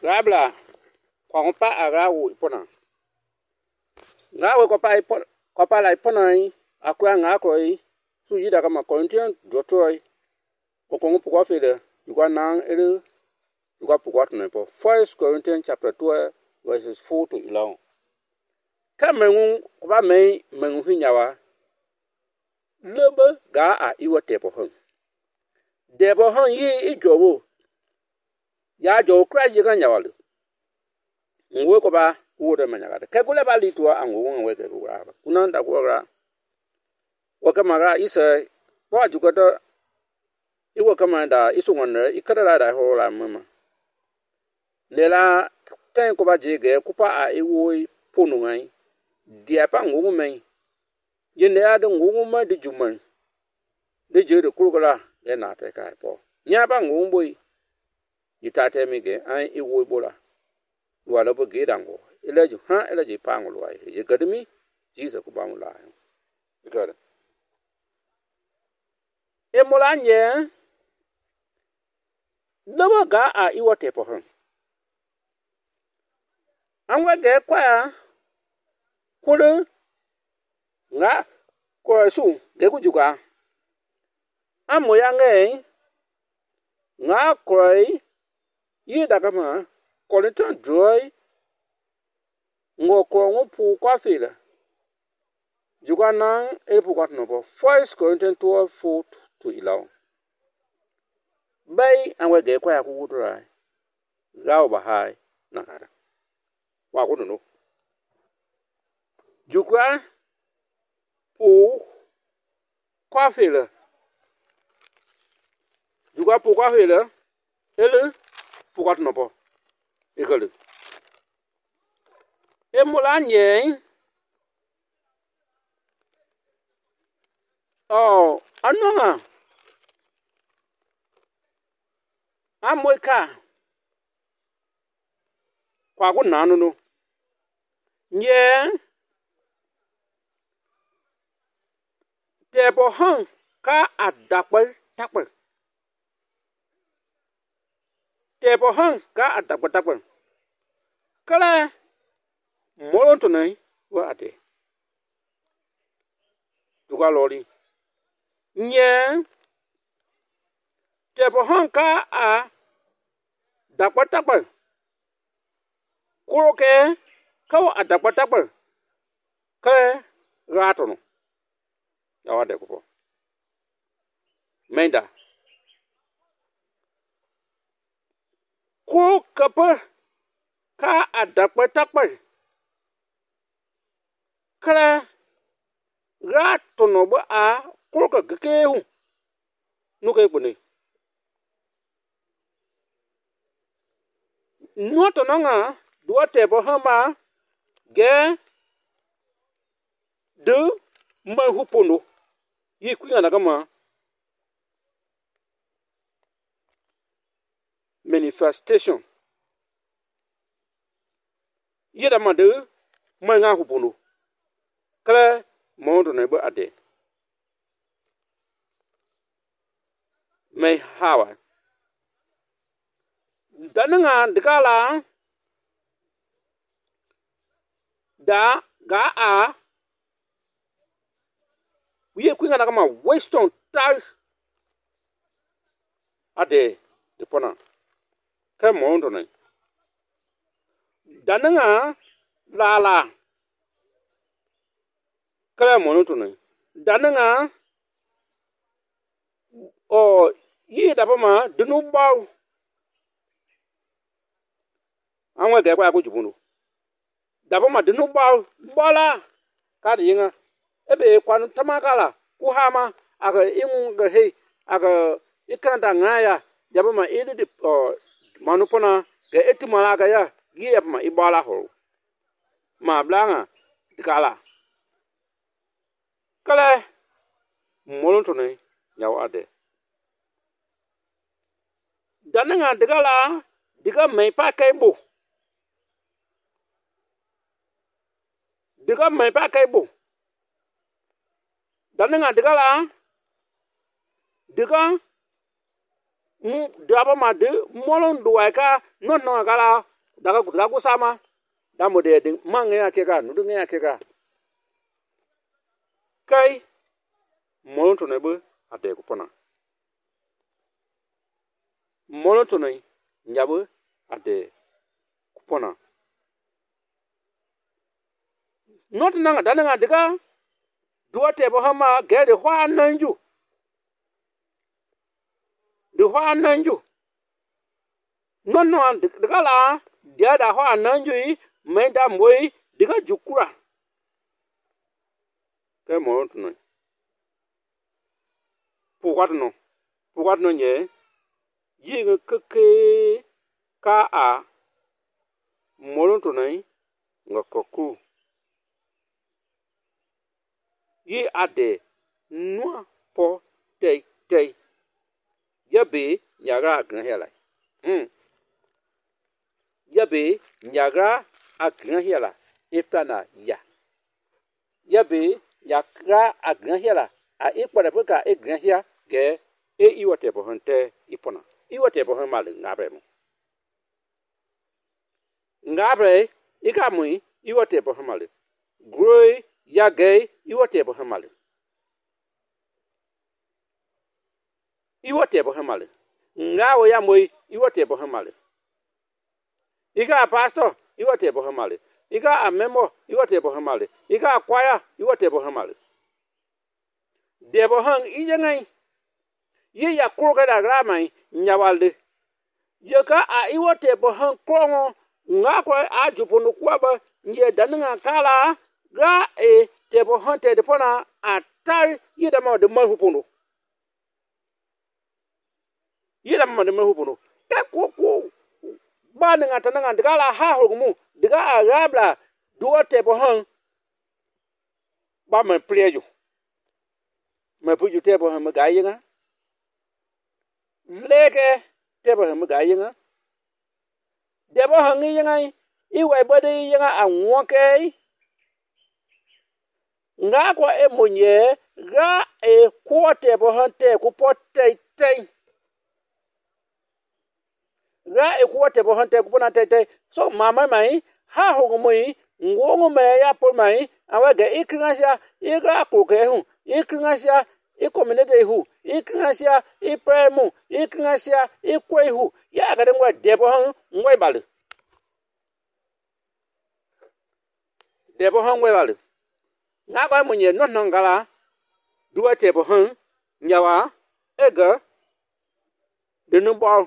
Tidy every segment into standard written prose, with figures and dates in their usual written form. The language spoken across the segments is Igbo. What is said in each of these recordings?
Rabla, Kwampa Arawu Ipona. Ngawe Kopa la Ipona, Aqua Nakoi, Sujida Kama Corinthian, Jotoy, Okongu Pukafida, you got nang you got forgotten for 1 Corinthians chapter 12, verses 4 to 11. Kamerun, Koba May, Menguhinyawa, Lubber Ga a Iwa Table. Debo hon ye ijowo ya jo kra jiga nyawale nwe ko ba wore manyagade ke gule ba litwa anwo nwe ke gura ba kunanda gura wakamara isa wa jugada iwo kamanda isu wonne ikara da hola mama lela ten ko ba jige kupa a iwo ponu ngai dia pa nwo men ye ne ade nwo ma de juman de je de kurugala ye na te kai po nya ba ngumboy yitate mige an iwo bola wala bo gedango eleju ha eleji pangu wa ye gadmi jiza ku ba mu la ikara e molanye lobo ga a iwo te po han anwa ge kwa kulu nga ko su ge ku juga amoyange nga kroi yi daga ma Corinthian joy ngo ko ngopu kwa fila juga nang e pu kwat no 1 Corinthians 12:4 to 11 bai anwe ge kwa ku gudura gawo ba hai na hara wa ku no juga pu kwa fila juga pu kwa fila ele pu kwat no po ikale e mulanye anonga amoika kwa ku nanu no nye tebo han ka adakpel takpel tebo han ka adakpel takpel kala molon to nai wa ate duga lori nye tebo han ka a dakpel takpel kuroke ka wa adakpel takpel ka rato no ya wa de ko menda ko kapa ka adakpa takpa kala rato no ba a ko ka kehu no ke bune no to nga do te bo hama ge de ma hupono yi kuya na kama manifestation yeda made manga hupono kala mondo ne ba ade mai hawa dananga dikala da ga a wiye kwinga na kama weston tal ade de pona ka mondo ne dananga lala kala mono to ne dananga yi da ma dunu baw anwa ga kwa ku jubunu da ma dunu baw bola ka de yinga ebe kwanu tamakala ku hama aga ingu ga he aga ikanda ngaya jaba ma idu di manupona ga etimala ga ya gi ma ibala ho ma blanga dikala kala molonto ne yaw ade dananga dikala diga mai pa kaibo dananga dikala diga daba ma de molon duwa ka non no kala daga kusama da mo de ding mange ya kega nu dunga ya kega kai mo to ne bu ade ku pona mo to ne nyabu ade ku pona not nanga dananga diga duote bo hama gede hwa nanju de hwa nanju non diga la dia da hwa nanju yi menda moyi diga jukura ke mo to no pukwat no nye yi ke ka a mo to no ngokoku yi ade nua po tei yabe nyaga gran hela yabe nyaga agran hela iftana ya yabe nyaga agran hela a ikpare fuka e gran hia ge e iwote bo honte ipona iwote bo honmal ngabre mo ngabre ikamui iwote bo honmal groi ya gay iwote bo hamale ngawo ya moy iwote bo hamale iga pastor iwote bo hamale iga amemo iwote bo hamale iga kwaya iwote bo hamale de bo hang ijengai ye ya kurga da gramai nyawalde je ka a iwote bo hang krongo ngako ajupunu kwaba nye dananga kala ga e tebo honte de pona atai yida ma de mahupuno te ko ba nga tananga de gala ha hogumu de ga agabla duo tebo hon ba me plejo me puju tebo hon me ga yinga leke tebo hon me ga yinga debo hon yinga iwe bode yinga anwoke nga kwa emonye ga e kwote bo hante ku pote tei ga e kwote bo hante ku pona tei so mama mai ha hogo moi ngongo me ya por mai awage ikingasia iga ku ke hu ikingasia ikominete hu ikingasia ipremu ikingasia ikwe hu ya ga de ngwa debo han ngwe balu nga kwa munye no ngala duwa tebo han nyawa ega de no bol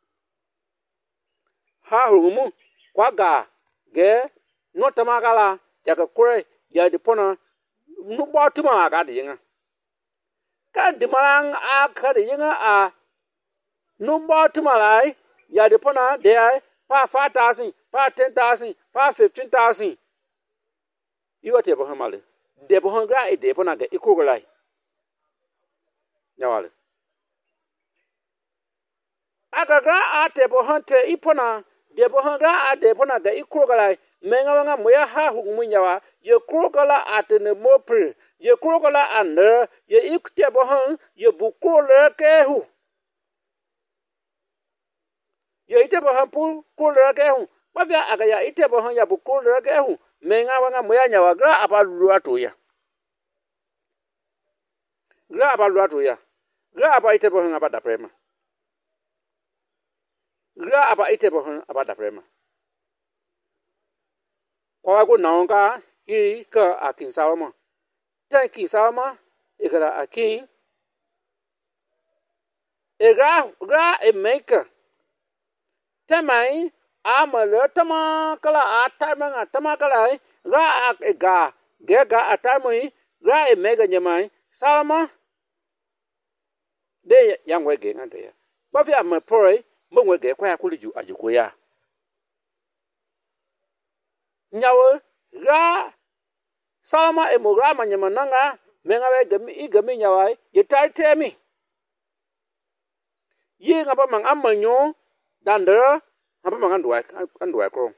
ha humu kwa ga ge no tamagala jaka kure ya de pona no bo tuma ga de yinga ka de marang a ka de yinga a no bo tuma lai ya de pona de ai pa 5,000 pa 10,000 pa 15,000 iwa tebo han male debo hon gra e debo na ga ikugulai nyawale aga gra a debo hon te ipona debo hon gra a debo na ga ikugulai menga wanga moya ha hugumu nyawa ye krogala atene mopre ye krogala ande ye ikutebo hon ye bukule kehu ye itebo hon pu kule kehu bavya aga ya itebo hon ya bukule kehu menga wanga moya nyawa gra abalu atoya gra aba itebo hon abada prema gra aba itebo hon abada prema kwa go naonga i ka akin salma tanki salma igara akin gra e maker tamai amalo tama kala atamanga tama kala gra ga gega atamui gra e mega nyamai salma de yang wege ngante ya ba fi am pore mo wege kwa kuliju ajukoya nyawo gra salma e mo gra manyama nanga menga we igami nyawa ye taitemi yi ngaba mang amanyo dandra haba mang andwa ko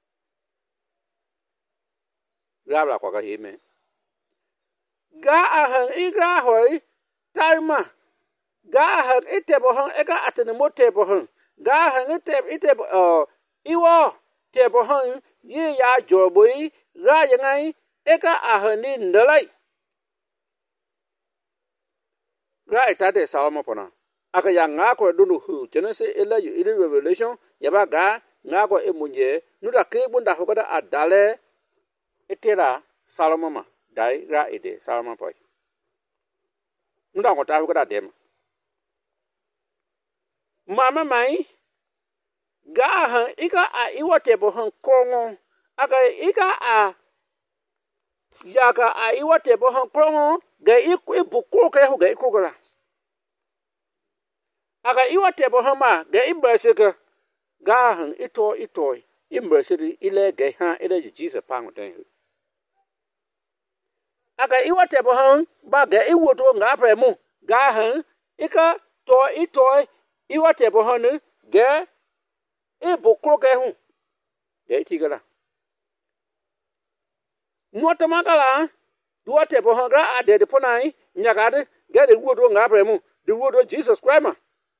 gra kwa ka hime ga ahan igra hoy taima ga ahan itebo hon ega atene motebo hon ga ahan itebo iwo te bo han ye ya jo boi ra yang ai eka a han ni ndalai ra ita de salmo pona aka ya nga ko do hu Genesis ila yu ile Revelation ya ba ga nga ko emunye nu da ke bunda ho da adale etera salmo ma dai ra ide salmo poi nu da ko ta ho da dem mama mai ga han ika a iwote bo han krongo aka ika a yaga a iwote bo han krongo ga ibu kro ka ho ga ikro aka iwote bo han ma ga ibrasika ga han ito imbrasiri ile ga ha ile Jesus pang den aka iwote bo han ba ga iwoto nga premu ga han ika ito iwote bo han ga ibu kro ka hu ga itigala nwata makala duwate bo han ga ade de ponai nyagade ga de woto nga premu de woto Jesus Christ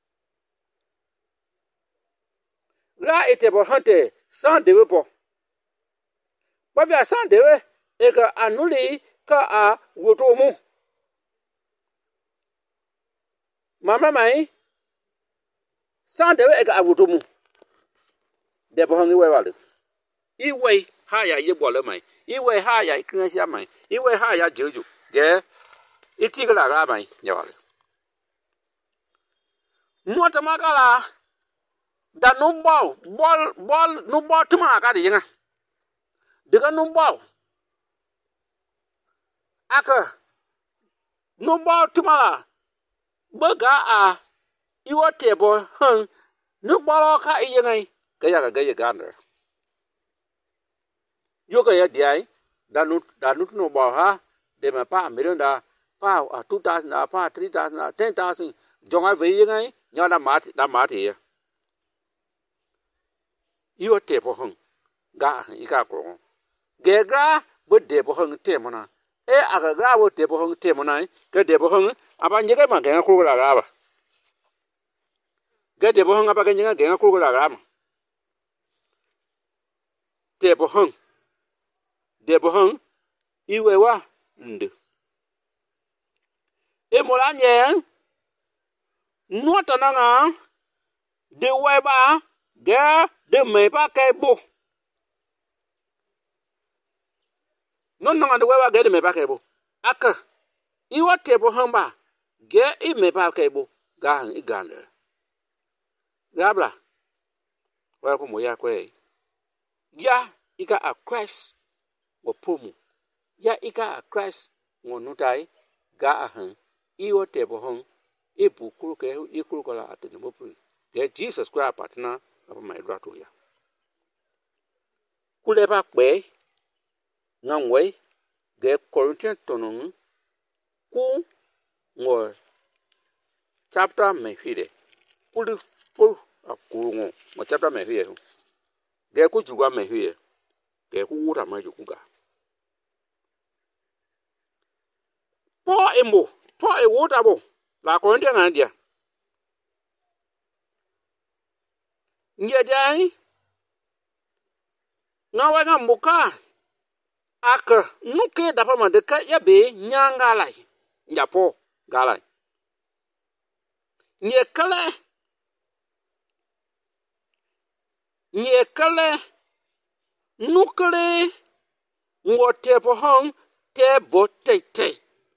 la ite bo hante sans dewe po ba via sans dewe e ka anuli ka a woto mu mama mai sans dewe e ka a woto mu de bo hangi we wale iwe ha ya ye bo le mai iwe ha ya ikran sia mai iwe ha ya jojo ge itigala ga mai ya wale nwata makala da no ball no ball tuma ka de yinga diga no ball aka no ball tuma baga a iwote bo han no ball ka yinga ga ya ga ya gander yo ga ya dai da no ball ha de ma pa million da pa 2000 pa 3000 10000 jonga ve yinga nya da ma te yo te po hong ga ika ko ge gra bo de po hong te mona e aga gra bo te po hong te mona ke de po hong aba nyega ma ga ko la ga ba ge de po hong aba ga nyega ga ko la ga ma te po hong de po hong iwe wa ndu e mola nye nuota na nga de we ba ga de me pa kai bo non non de wa ga de me pa kai bo aka iwa te bo hamba ge I me pa kai bo ga han I gande rabla wa ko mo ya kwe ya ika a Christ wo pomu ya ika a Christ ngo nutai ga a han iwa te bo hon ibu kuru ke ikuru ko la atene bo pri ge Jesus Christ partner apa mai rato ya kule ba pe ngangwe ge Corinthians tonon ku ngo chapter me fide kulu po akuru ngo chapter me fide ge ku jugwa me fide ge ku wuta ma jukuga po e wuta bo la Corinthians andia Nyedai ngawa nga muka aka nuke dapa madeka ya be nyanga lai nyapo galai nyekale nukle ngote po hong te botete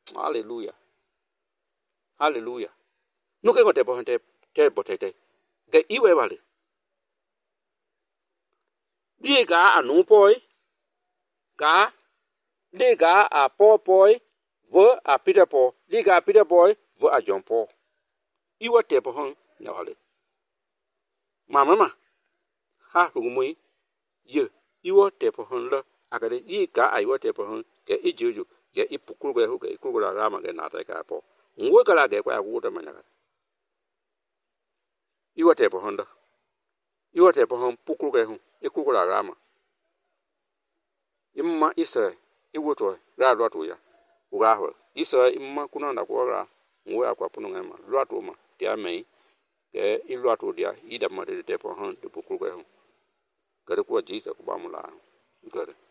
hallelujah nuke ngote po hong te botete ge iwe wale Liga a no boy, liga a Paul boy, vo a Peter Paul, liga a Peter boy, vo a John Paul. Iwa te po hon nyawale. Mama ha rumui ye iwa te po hon la akade yi ka a iwa te po hon ke ijuju ke ipukuru ge hu ke ikuru la rama ge na ta ka po. Ngwe kala ge kwa ku ta manya. Iwa te po hon da. Iwa te po hon pukuru ge hu ikukula rama imma isa iwoto ra lwatu ya ugaho isa imma kunanda kwa ngwe akwa puno ngema lwatu ma dia mai ke ilwatu dia ida ma de po han de bukulu ko gare ko ji ta ko ba mu la gare